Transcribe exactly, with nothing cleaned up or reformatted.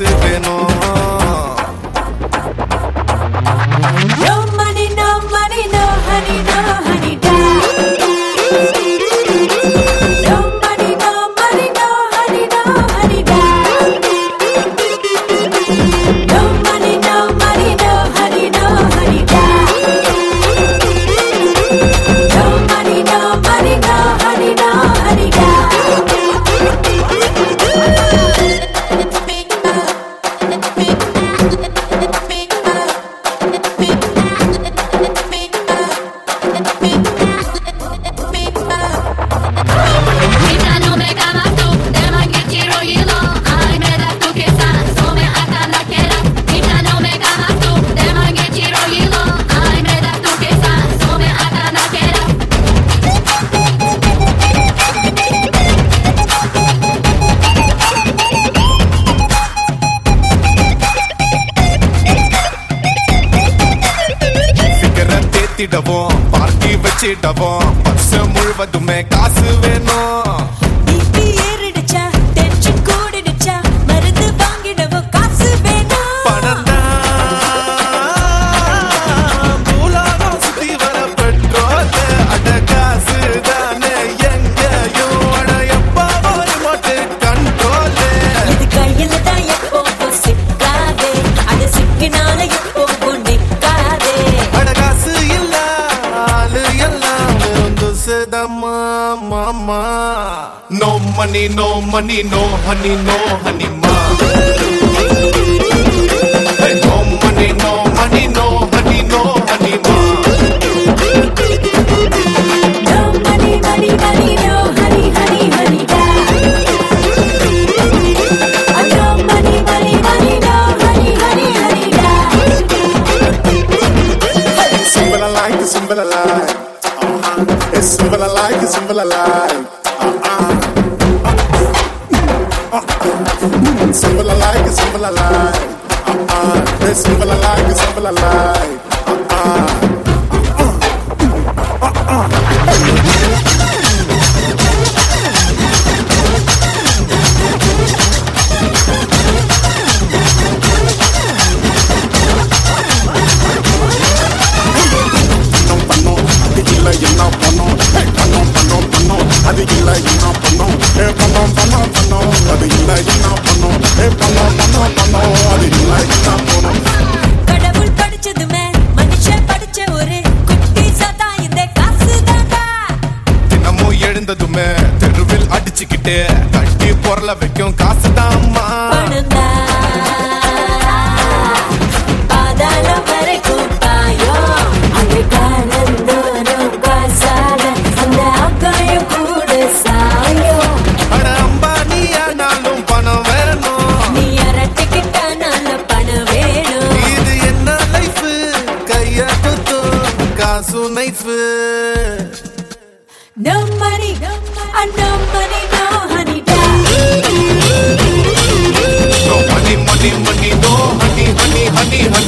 வேணும். No money, no money, no honey, no honey da. No money, no money, no honey, no honey da. No money, no money, no honey, no honey da. No money, no money, no honey, no honey da. திடவும் party வச்சிடவும் வருஷம் முழுவதுமே காசு வேணும். BP ஏறிடுச்சா tension கூடிடுச்சா மருந்து வாங்கிடவும் காசு வேணும். பணந்தா மூலாகம் சுத்தி வர பெட்ரோல் அட காசு தானே எங்கேயும் அட எப்பா ஒரு மொட்டு கண்ட்ரோல். இது கையில தான் எப்போ சிக்காதே அது சிக்கினால எப்போ நிக்காதே. அட காசு இல்ல ஆளு எல்லாம் வெறுந்து சேதம்மா மாமா. No money, no money, no honey, no honey ma. Hey, no money, no money, no honey, no honey ma. No money, money, money, no honey, honey, honey da. No money, money, money, no honey, honey, honey da. Simple I like it, simple I like. Uh-uh. It's simple I like it, simple I like. Uh-uh. Uh-uh. Simple I like it, simple I like. Uh-uh. It's simple I like it, simple I like. Uh-uh. அது இல்ல என்ன பண்ணோம் ஏ பண்ணோம் பண்ணோம் பண்ணோம் அது இல்ல என்ன பண்ணோம் ஏ பண்ணோம் பண்ணோம் பண்ணோம் அது இல்ல என்ன பண்ணோம். கடவுள் படிச்சதுமே மனுஷன் படிச்ச ஒரு குட்டி சதா இந்த காசு தாண்டா. தினமும் எழுந்ததுமே தெருவில் அடிச்சுக்கிட்டு கட்டி பொருள வைக்கும் காசு தாம்மா. பணந்தா பாதாளம் வரைக்கும் பாயும் அது காலந்தோறும் காசாக அந்த ஆகாயம் கூட சாயும். அட அம்பானியானாலும் பணம் வேணும். நீ அரட்டிக்கிட்டானால பணம் வேணும். இது என்ன லைஃப் கைய குத்தும் காசு knife. No money, no money, no honey da. No money, money, money, no honey, honey, honey, honey.